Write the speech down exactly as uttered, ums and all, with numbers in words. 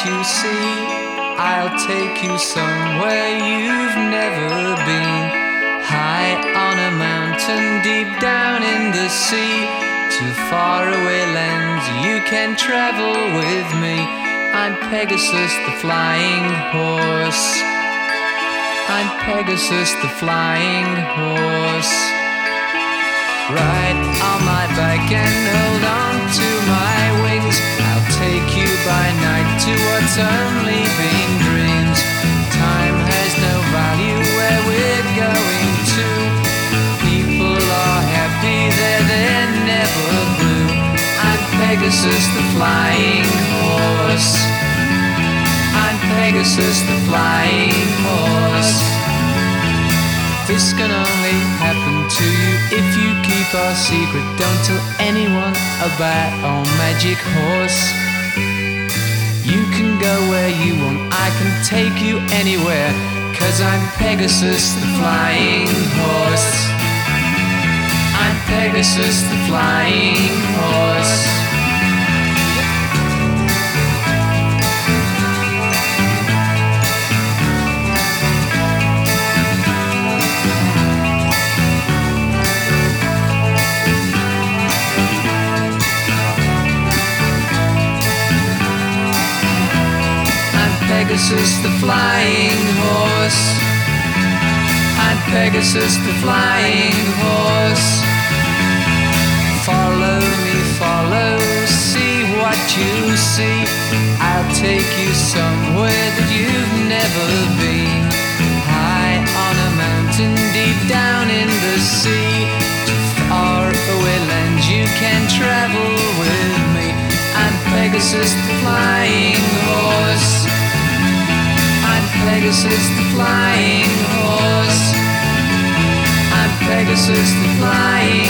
you see. I'll take you somewhere you've never been. High on a mountain, deep down in the sea. To faraway lands you can travel with me. I'm Pegasus the flying horse. I'm Pegasus the flying horse. Ride on my back and hold on to my wings. I'll take you by night to what's only been dreams. Time has no value where we're going to. People are happy there, they're never blue. I'm Pegasus the flying horse. I'm Pegasus the flying horse. This can only happen to you if you keep our secret. Don't tell anyone about our magic horse. You can go where you want, I can take you anywhere. 'Cause I'm Pegasus the flying horse. I'm Pegasus the flying horse. Pegasus the flying horse. I'm Pegasus the flying horse. Follow me, follow, see what you see. I'll take you somewhere that you've never been. High on a mountain, deep down in the sea. To far away lands you can travel with me. I'm Pegasus the flying horse. Pegasus the flying horse. I'm Pegasus the flying